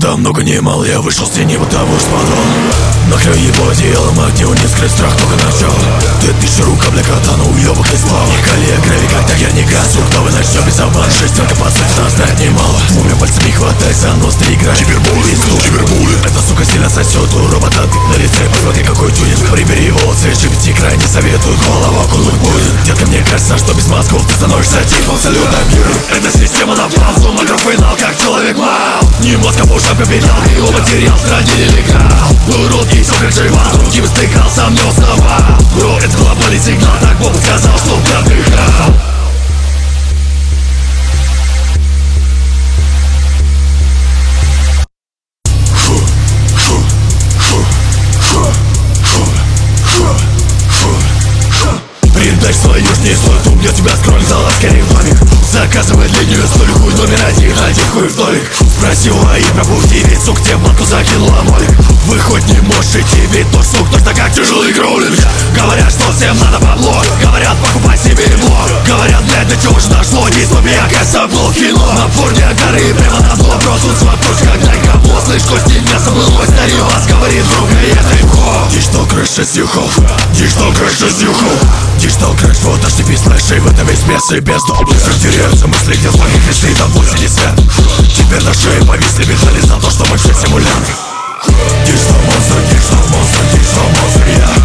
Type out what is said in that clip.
Да много не мало, я вышел с тени, потому что подвал. Накрою его одеялом, огне не скрыть, страх только начал. 2000 рук, бля, катана, уёбок не сплав. Не колея грави, как так я не газу. Кто вы начнёт без обмана, шестерка по сути нас знает немало. Двумя пальцами хватай за нос, ты играешь кибербуллинг. Эта сука сильно сосёт, у робота ты на лице. Посмотри какой тюнинг, прибери волосы, живите край, не советую, голова кулак будет. Детка, мне кажется, что без мозгов ты становишься типом абсолютно героем. Эта система на паузу, макрофинал, как человек мал. Не мозг, а пушка победил, его материал хранили легал. Урод и все как живал, другим стыкался, не узнавал. Бро, это глобальный сигнал, так Бог сказал, что ты отдыхал. Передай свою южнее свой тум, я тебя скроль, зала скорее в домик. Заказывай длинную столь, хуй номер один хуй в домик. Спроси у АИ про пути, ведь сук тебе бланку закинула молик. Вы хоть не можете, ведь тот сук точно как тяжелый гроулинг. Говорят, что всем надо бабло, говорят, покупай себе ебло. Говорят, блядь, для чего же нашло, дистопия, кажется, был кино. Напор не горы, прямо на дно, просто вопрос, как дай кого. Слышь, кости мясо было, старый вас говорит, друг, и это легко. Диджитал крэш 6 юхов, диджитал крэш 6 юхов. Диджитал крэш, вот HTTP слэши, в этом весь мясо и без доблы. Теряются мысли, где флаги кресты, там 80. Теперь на шее повисли медали за то, что мы все симулянты. Диджитал монстр, я